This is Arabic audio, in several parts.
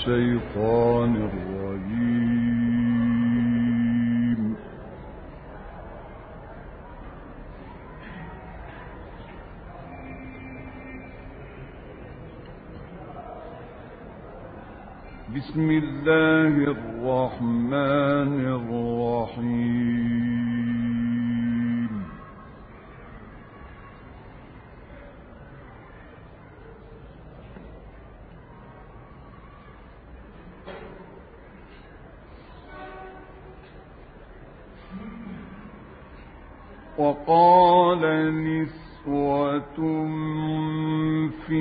الشيطان الرجيم. بسم الله الرحمن الرحيم. وقال نسوة في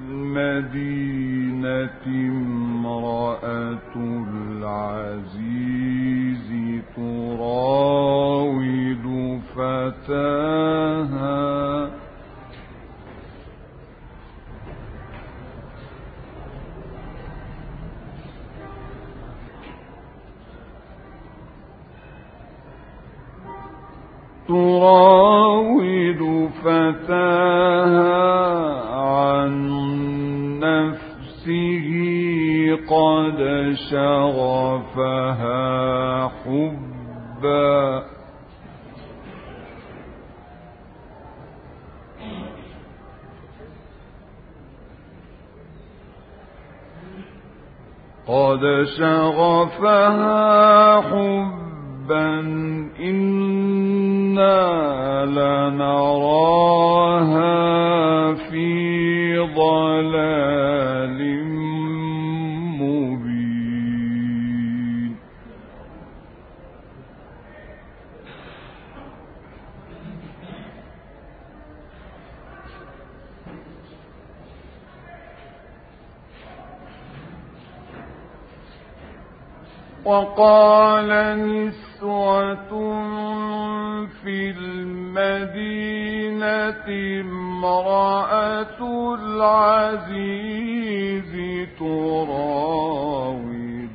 المدينة امرأة العزيز تراود فتاها عن نفسه قد شغفها حبا إنا لنراها في ضلال مبين. وقال نسوة في المدينة امرأة العزيز تراود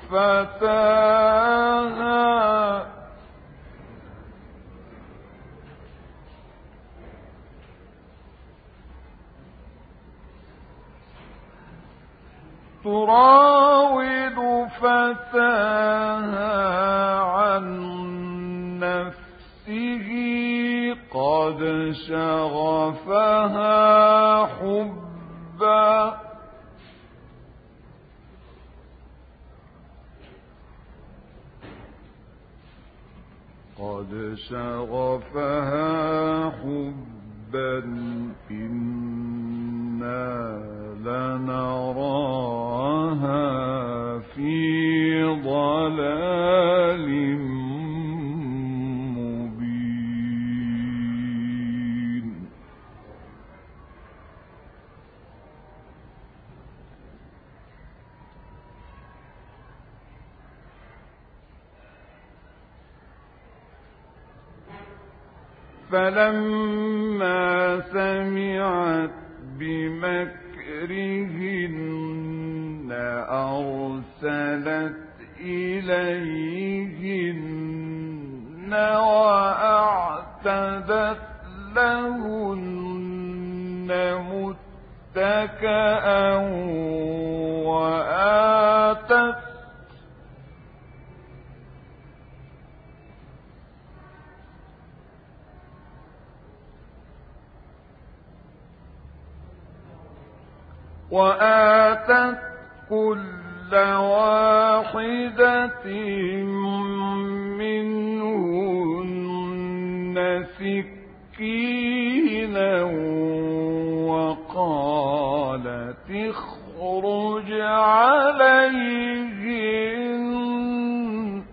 فتاها عن نفسه قد شغفها حبا إنا لنراها في ضلال مبين. فلما سمعت بمكرهن أرسلت إليهن وأعتدت لهن متكئا وآتت كل واحدة منهن سكينا وقالت اخرج عليهن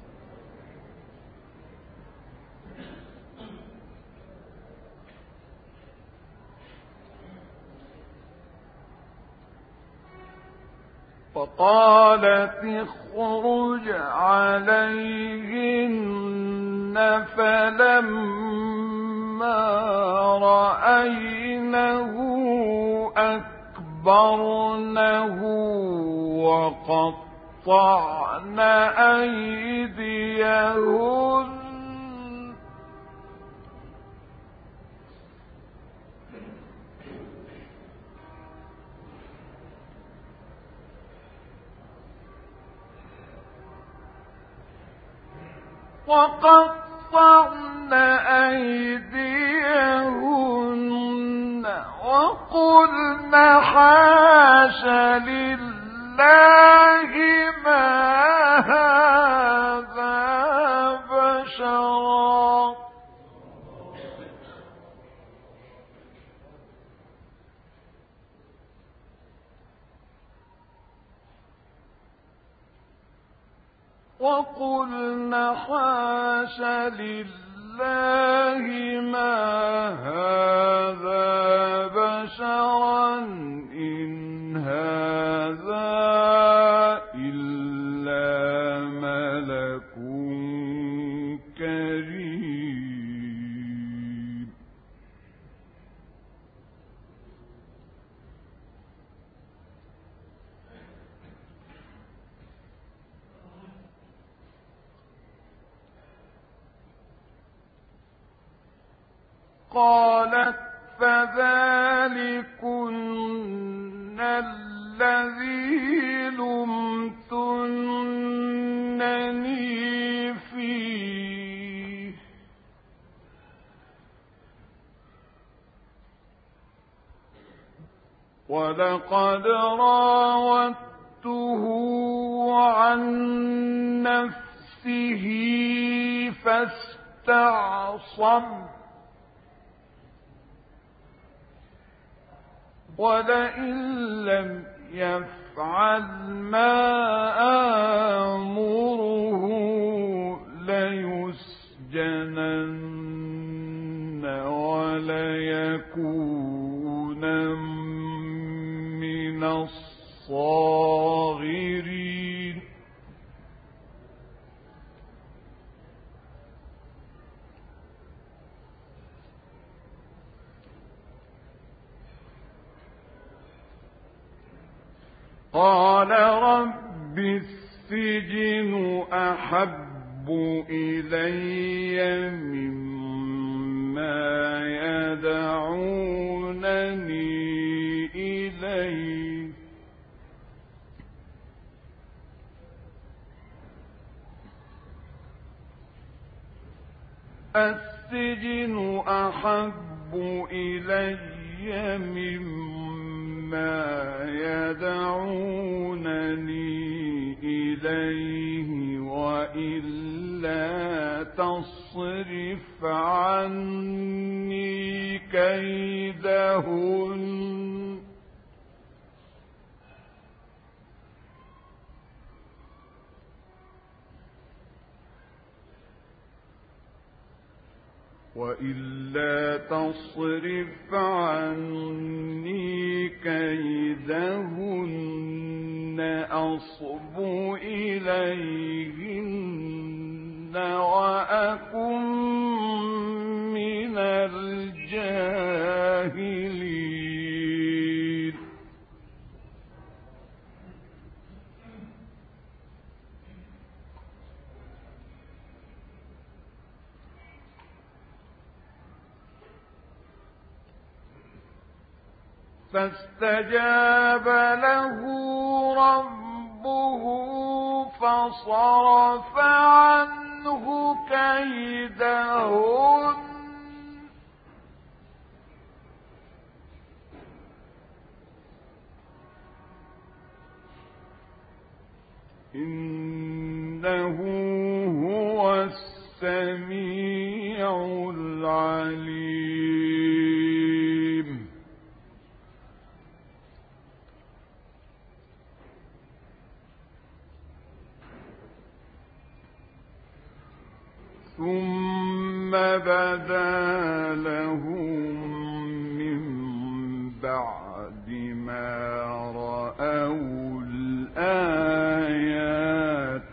فلما رأينه أكبرنه وقطعن أيديهن وقطعن أيديهن وقلن حاش لله ما هذا بشرا وقلن حاش لله ما هذا بشرا إن هذا إلا ملك كريم قالت فذلكن الذي لمتنني فيه ولقد راودته عن نفسه فاستعصم ولئن لم يفعل ما آمره ليسجنن وليكون من الصاغرين قال رب السجن أحب إلي مما يدعونني إليه السجن أحب إلي مما يدعونني إليه وإلا تصرف عني كيدهن وإلا تصرف عني كيدهن أصب إليهن وأكن من الجاهلين فاستجاب له ربه فصرف عنه كيدهن إنه هو السميع العليم ثم بدا لهم من بعد ما رأوا الآيات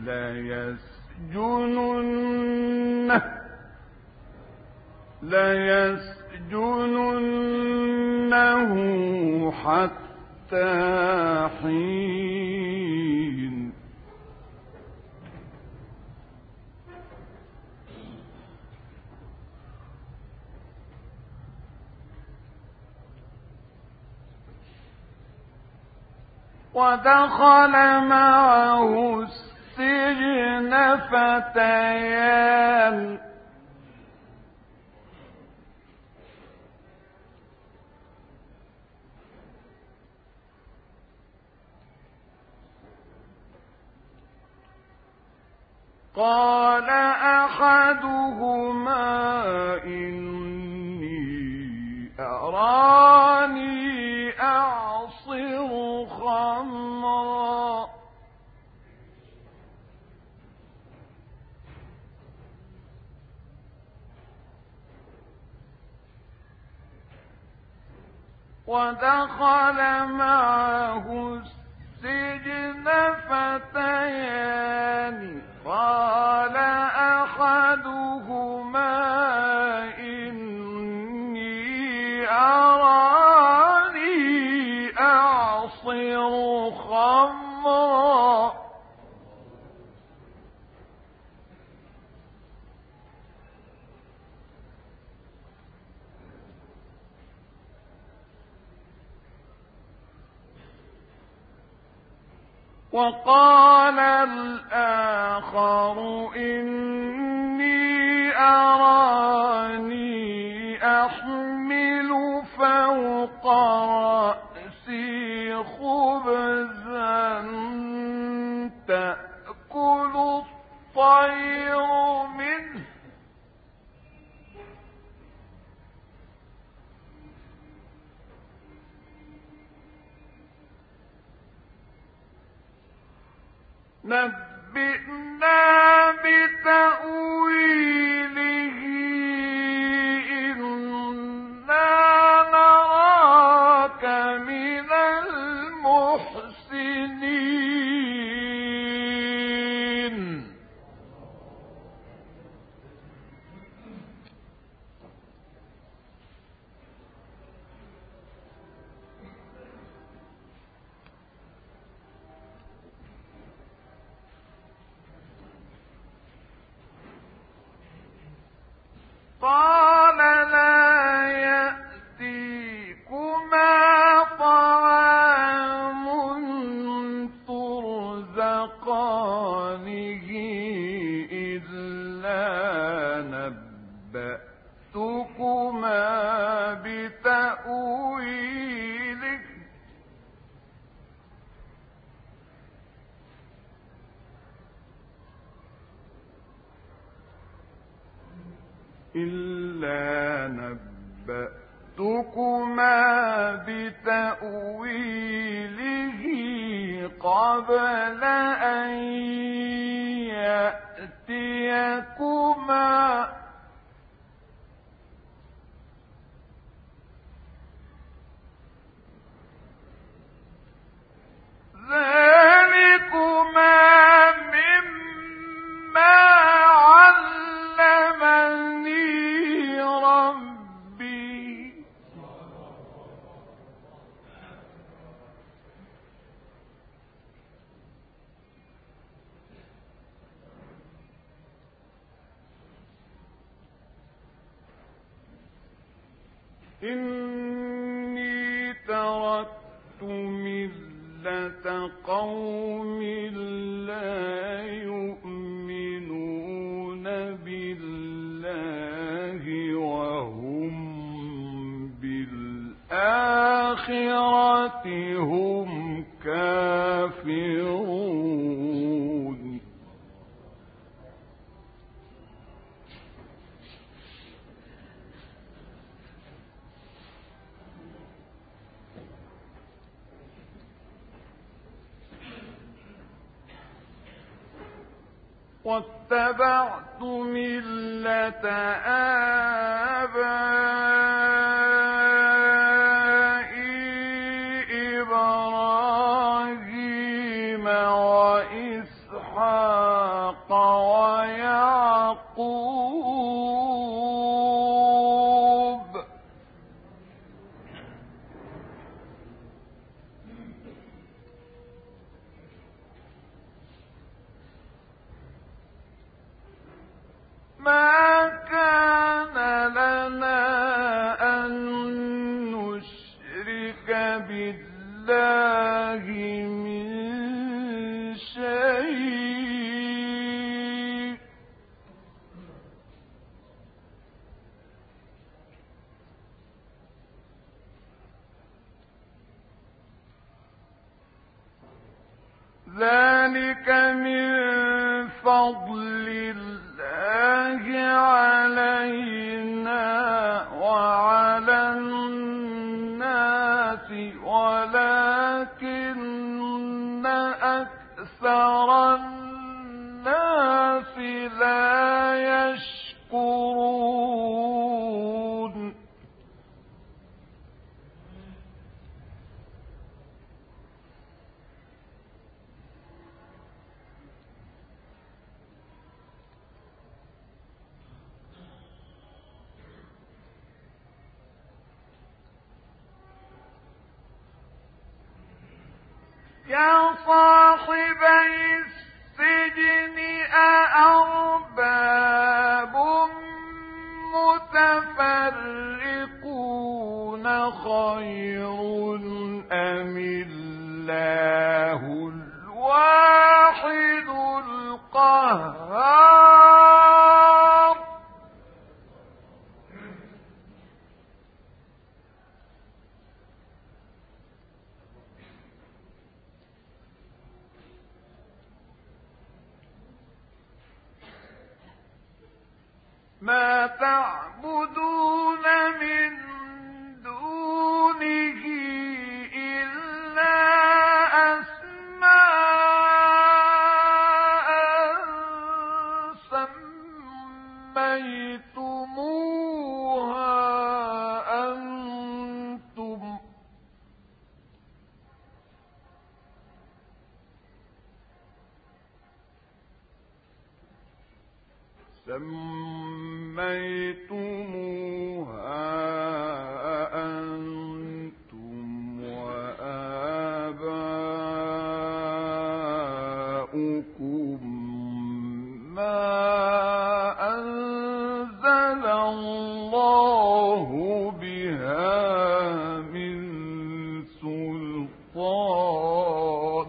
ليسجننه حتى حين ودخل معه السجن فتيان قال أحدهما إني أراني أعصر خمرا ودخل معه السجن فتيان قال أحدهما إني أراني أعصر خمرا وقال الآخر إني أراني أحمل فوق رأسي خبزا تأكل الطير منه نبئنا بتأويله إنا نراك من المحسنين قال لا يأتيكما طعام ترزقانه إلا نبأتكما بتأويله قبل أن يأتيكما ذلكما مما علمني ربي إني تركت ملة قوم لا يؤمنون بالله وهم بالآخرة هم كافرون واتبعت ملة آبائي إبراهيم وإسحاق ويعقوب ما كان لنا أن نشرك بالله من شيء ذلك من فضل الله علينا وعلى الناس ولكن أكثر الناس لا يشكرون يا صاحبي السجن أأرباب متفرقون خير أم الله الواحد القهار ما تعبدون من دونه إلا أسماء سميتموها أنتم وآباؤكم ما أنزل الله بها من سلطان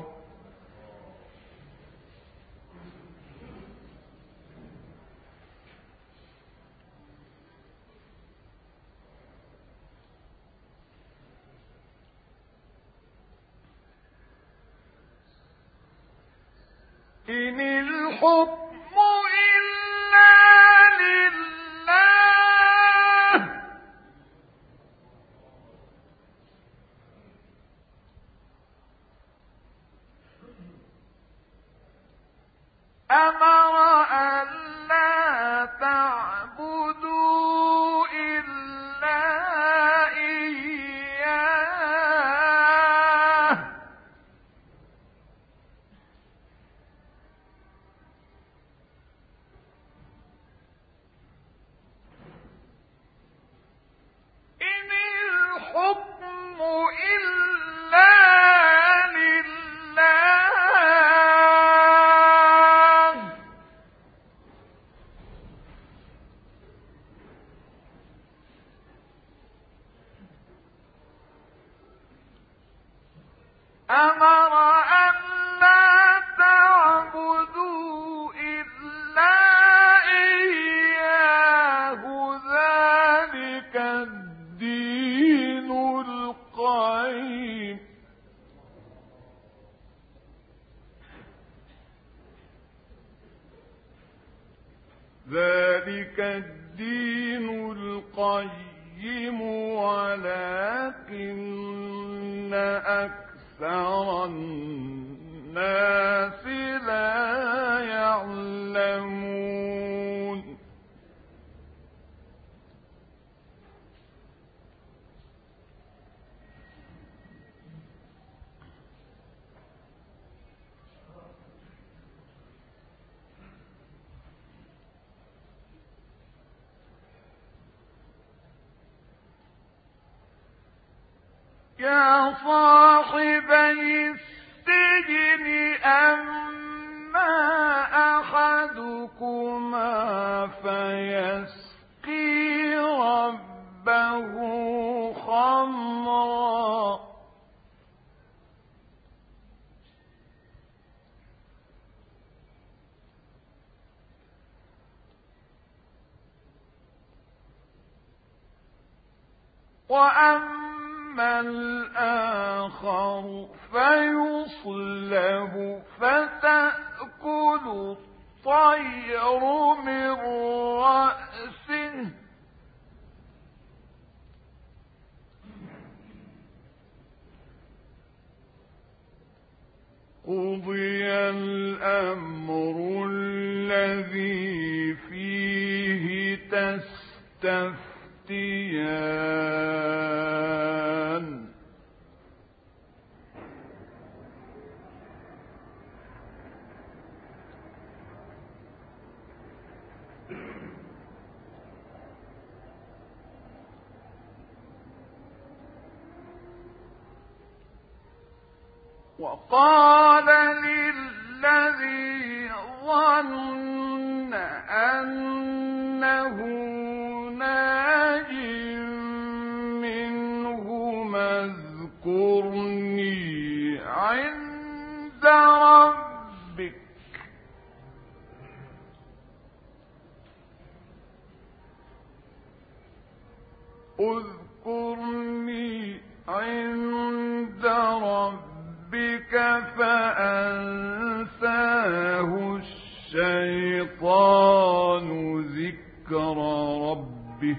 إن الحكم إلا لله أمر أن لا تعبدوا إلا إياه إن الحكم إلا لله أمر أن لا تعبدوا إلا إياه ذلك الدين القيم ذلك الدين القيم ولكن أكثر الناس لا يعلمون يا صاحبي السجن أما أحدكما فيسقي ربه خمرا وأما وأما الآخر فيصلب فتأكل الطير من رأسه قضي الأمر الذي فيه تستفتيان وقال للذي ظن أنه ناج منهما اذكرني عند ربك اذكرني عند ربك فأنساه الشيطان ذكر ربه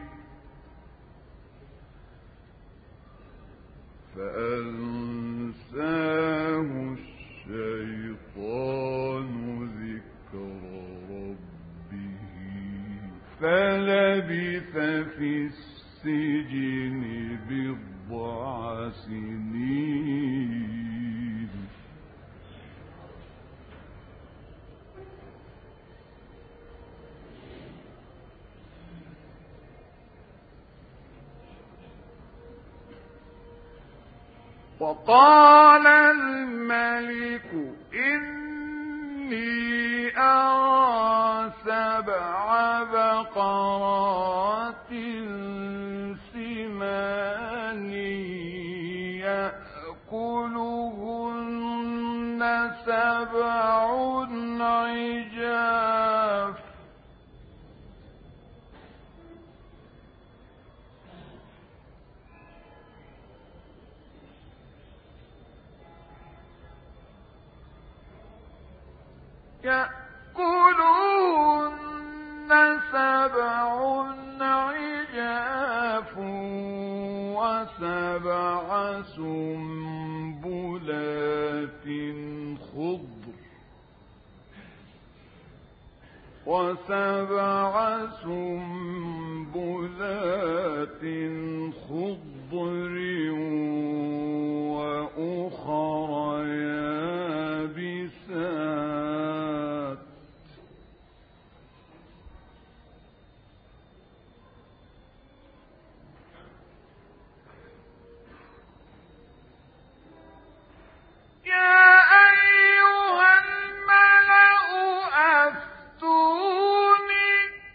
فلبث في السجن بضع سنين وقال الملك إني أرى 7 بقرات سمان يأكلهن 7 عجاف يأكلهن 7 عجاف و7 سنبلات خضر وأخر يابسات يا أيها الملأ أفتوني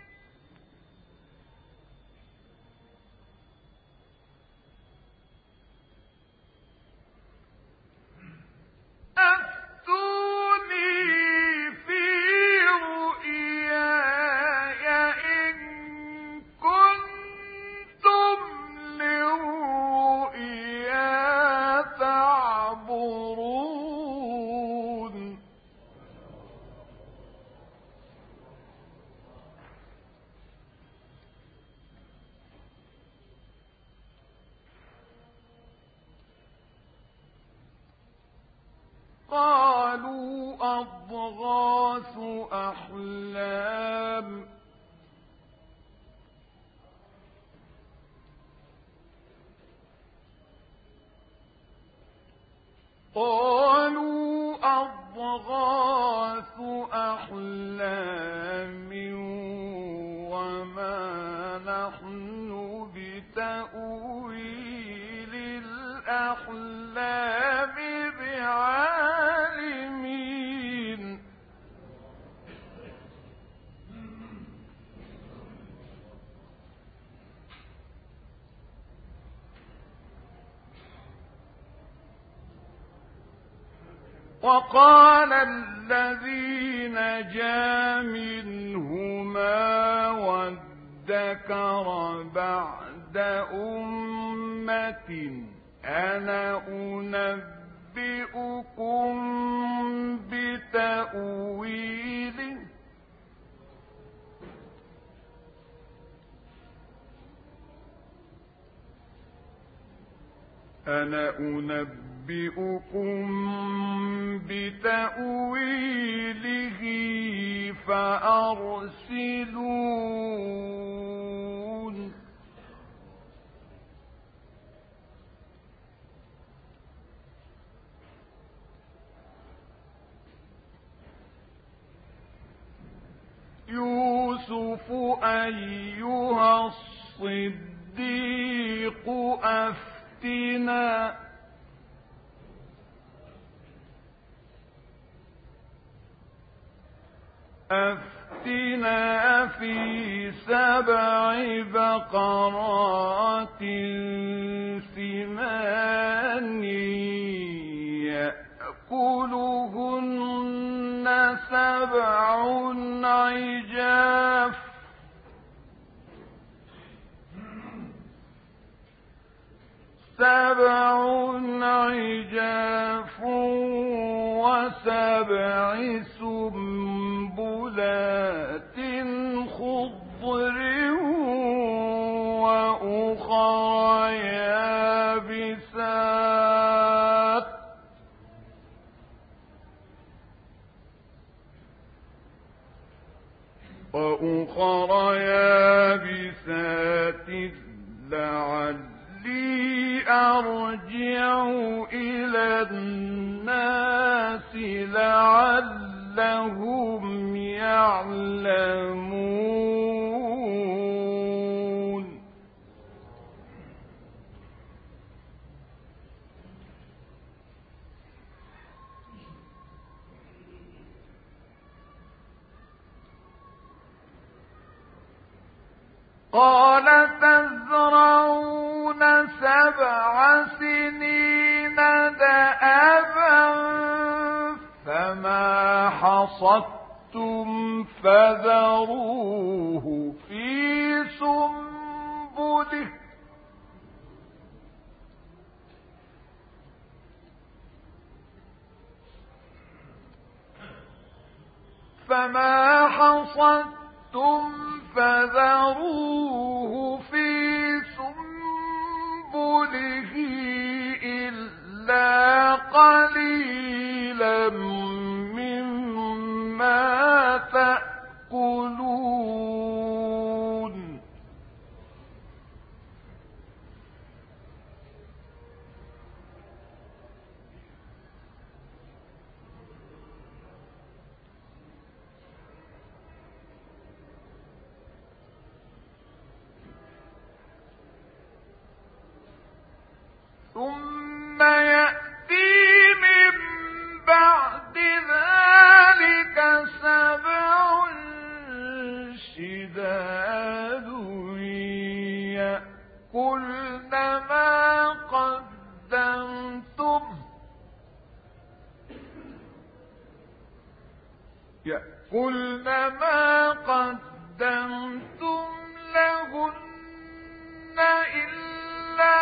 في رؤياي إن كنتم للرؤيا تعبرون قالوا أضغاث أحلام وما نحن بتأويل الأحلام بعالمين وقال الذي نجا منهما وادكر بعد أمة أنا أنبئكم بتأويله فأرسلون يوسف أيها الصديق أفتنا في 7 بقرات سمان يأكلهن 7 عجاف و7 سنبلات خضر وأخرى يابسات لعلي أرجع إلى الناس لعلهم يعلمون قال تزرعون 7 سنين دأبا فما حصدتم فذروه في سنبله إلا قليلا مما تأكلون ثم يأتي من بعد ذلك 7 شداد يأكلن ما قدمتم لهن إلا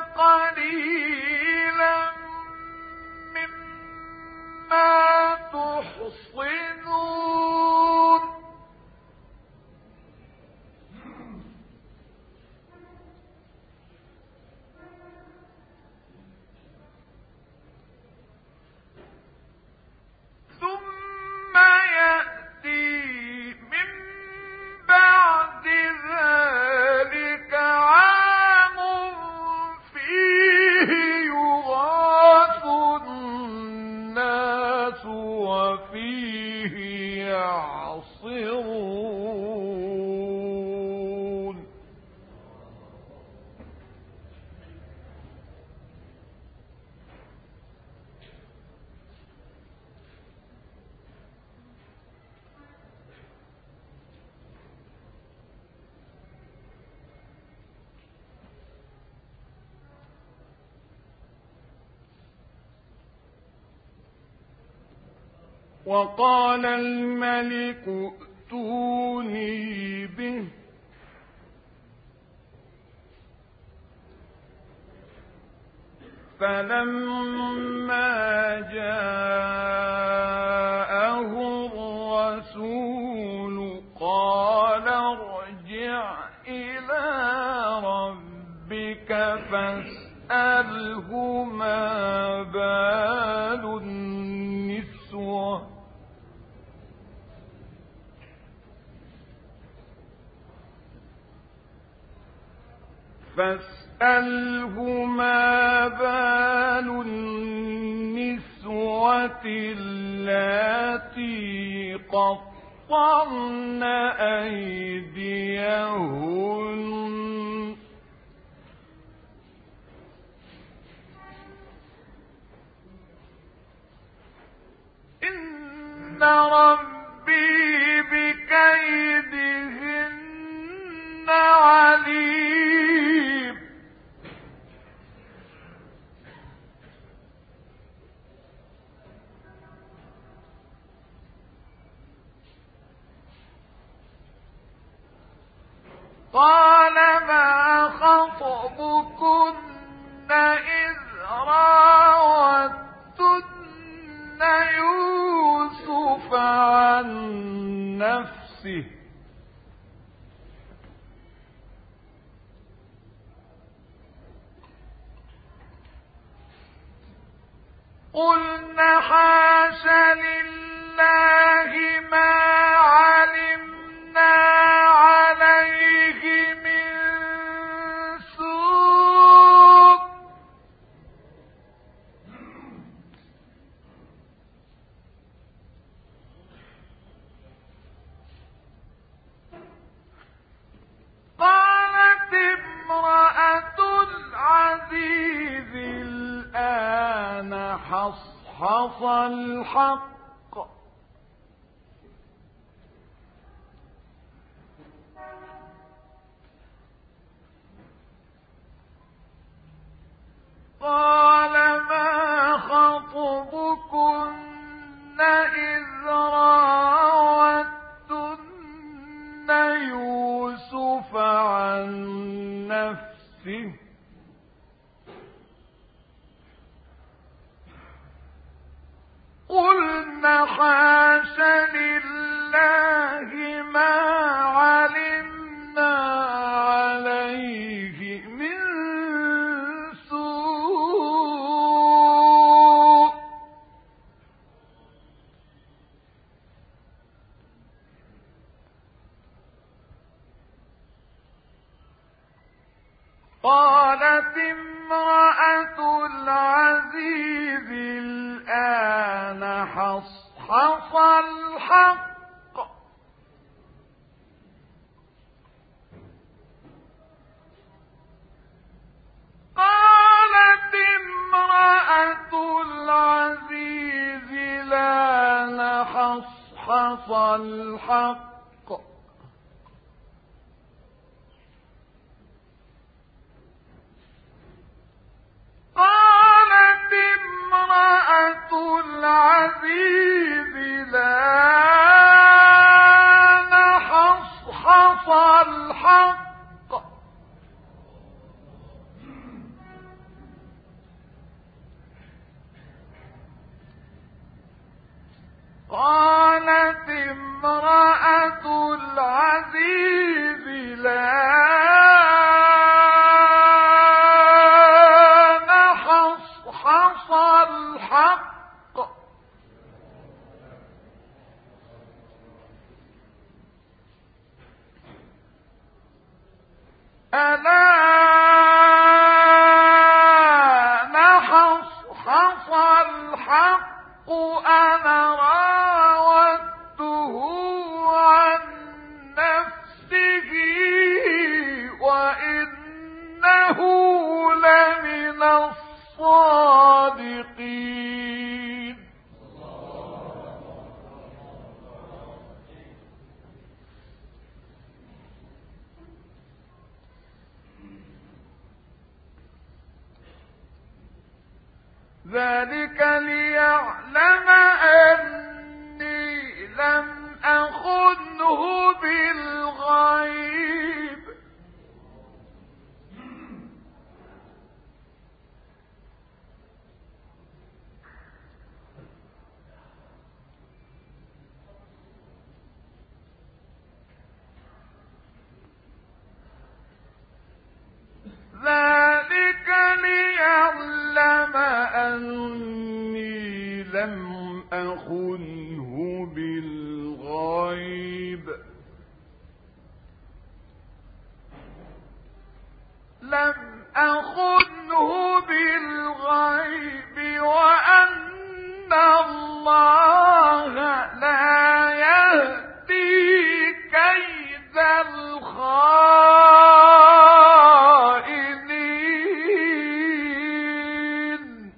قليلا مما تحصنون ثم يأتي من بعد ذلك عام فيه يغاث الناس وفيه يعصرون وقال الملك ائتوني به فلما جاءه الرسول قال ارجع إلى ربك فاسأله ما بال النسوة اللاتي قطعن أيديهن إن ربي بكيدهن عليم قال ما خطبكن إذ راوتن يوسف عن نفسه قلنا حاش لله ما علمنا عليه من سوء قالت امرأة العزيز الآن حصحص الحق قال ما خطبكن إذ راوتن يوسف عن نفسه قلنا حاش لله ما علمنا عليه من سوء قالت امرأة العزيز الآن حصحص الحق قالت امرأة العزيز الآن حصحص الحق قالت امرأة العزيز الآن حصحص الحق قالت امرأة العزيز الآن حصحص الحق الآن حصحص الحق أنا راودته عن نفسه وإنه لمن الصادقين ذلك ليعلم أني لم أخنه بالغيب ۖ لم أخنه بالغيب وأن الله لا يهدي كيد الخائنين.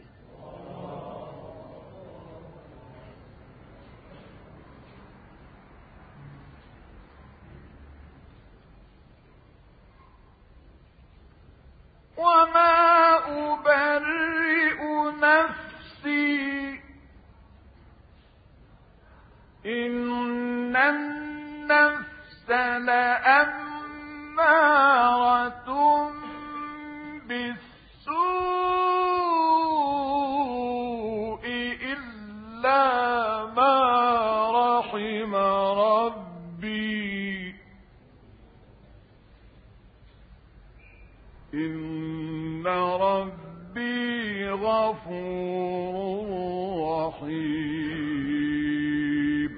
وما أبرئ نفسي إن النفس لأمارة بالسوء إلا ما رحم ربي إن ربي غفور رحيم.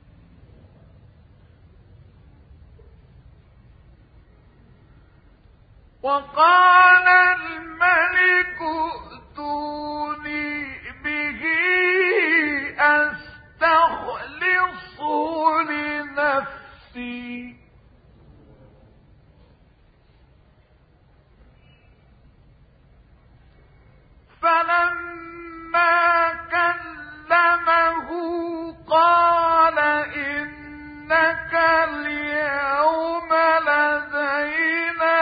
وقال الملك ائتوني به أستخلصه لنفسي فلما كلمه قال إنك اليوم لدينا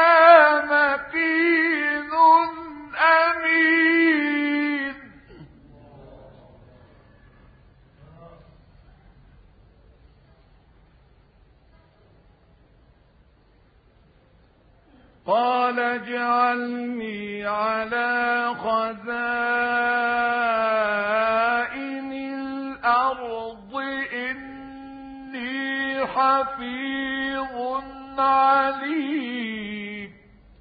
مكين أمين. قال اجعلني على خزائن الأرض إني حفيظ عليم.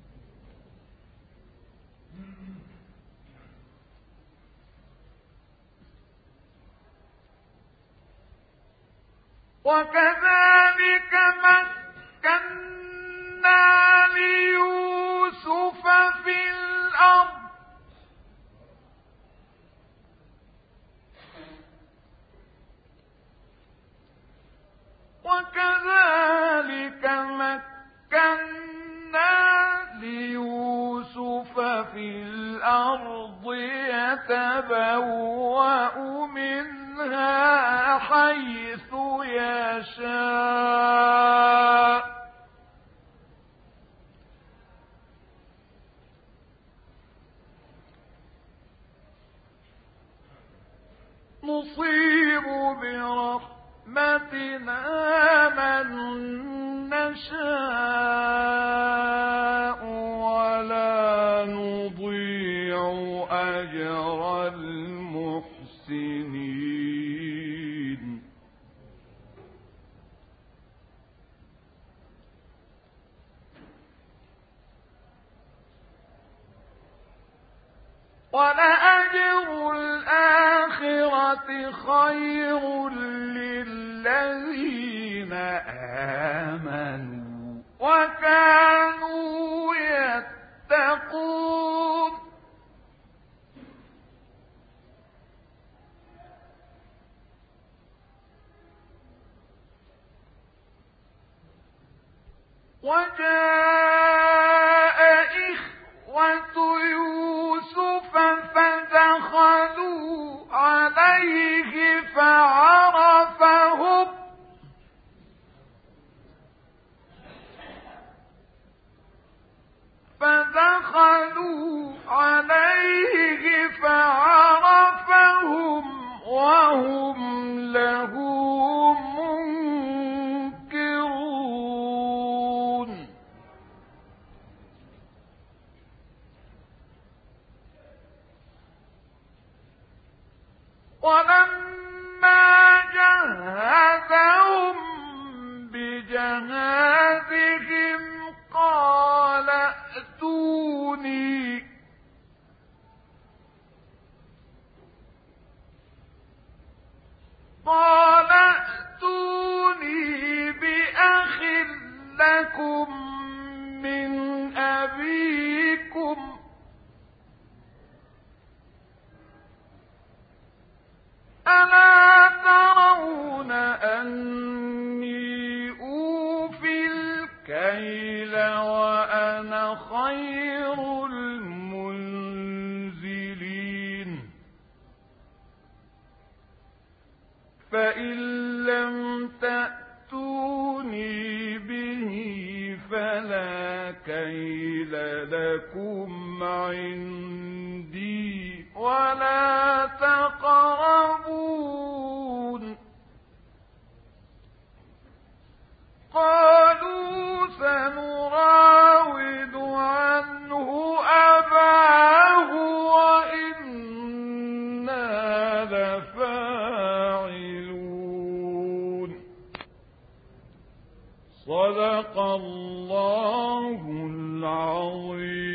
وكذلك مكنا ليوسف في الأرض يتبوأ منها حيث يشاء نصيب برحمتنا من نشاء ولا نضيع أجر المحسنين. ولأجر الآخرة خير للذين آمنوا وكانوا يتقون. وجاء إخوة يوسف فدخلوا عليه فعرفهم وهم له منكرون. ولما جهزهم بجهازهم قال ائتوني فإن لم تأتوني به فلا كيل لكم عندي ولا تقربون. قالوا سنراود عنه أباه وإنا لفاعلون. صدق الله العظيم.